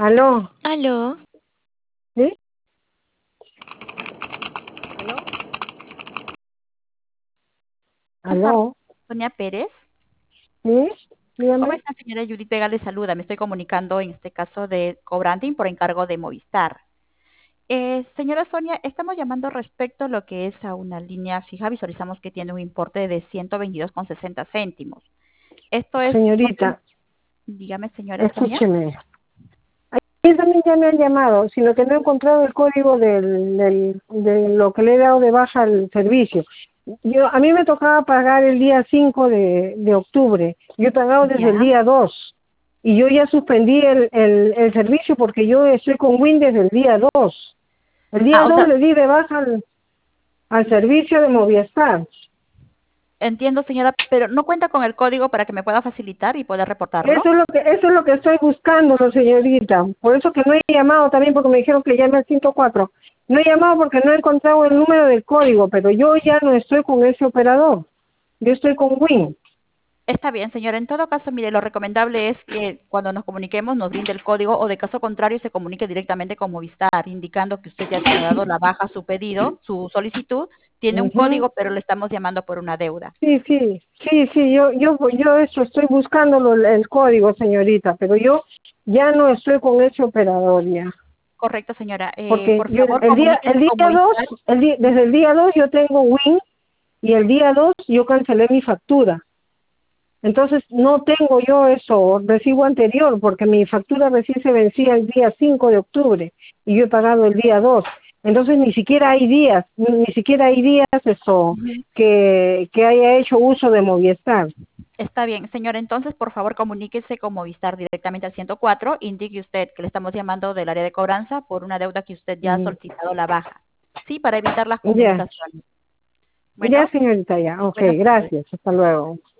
Aló, Aló, ¿sí? ¿Aló? Buenas tardes, ¿Aló? Sonia Pérez. ¿Sí? ¿Cómo Dígame. está, señora Judith Vega? Le saluda. Me estoy comunicando en este caso de Cobranding por encargo de Movistar. Señora Sonia, estamos llamando respecto a lo que es a una línea fija. Visualizamos que tiene un importe de 122,60 céntimos. Esto es, no Señorita, sé, dígame, señora Sonia. escúcheme. Ayer también ya me han llamado, sino que no he encontrado el código de lo que le he dado de baja al servicio. A mí me tocaba pagar el día 5 de octubre. Yo he pagado desde el Ya. día 2. Y yo ya suspendí el servicio porque yo estoy con Win desde el día 2. El día O 2 sea, le di de baja al servicio de Movistar. entiendo, señora, pero no cuenta con el código para que me pueda facilitar y pueda reportarlo. Eso es lo que estoy buscando, señorita. Por eso que no he llamado también porque me dijeron que llame al 104. No he llamado porque no he encontrado el número del código, pero yo ya no estoy con ese operador. Yo estoy con Win. Está bien, señora. En todo caso, mire, lo recomendable es que cuando nos comuniquemos nos brinde el código o de caso contrario se comunique directamente con Movistar, indicando que usted ya ha dado la baja a su pedido, su solicitud. Tiene un Ujú. código, pero le estamos llamando por una deuda. Sí, yo eso estoy buscando el código, señorita, pero yo ya no estoy con ese operador ya. Correcto, señora. Porque Por yo favor, el comuníquese día con 2, Movistar. desde el día 2 yo tengo Win y el día 2 yo cancelé mi factura. Entonces no tengo yo eso, recibo anterior, porque mi factura recién se vencía el día 5 de octubre y yo he pagado el día 2. Entonces ni siquiera hay días eso Ujú. que haya hecho uso de Movistar. Está bien, señora. Entonces, por favor, comuníquese con Movistar directamente al 104. Indique usted que le estamos llamando del área de cobranza por una deuda que usted ya ha Ujú. solicitado la baja. Sí, para evitar las Ya, comunicaciones. ya Bueno, señorita, ya. Ok, buenas tardes. gracias. Hasta luego.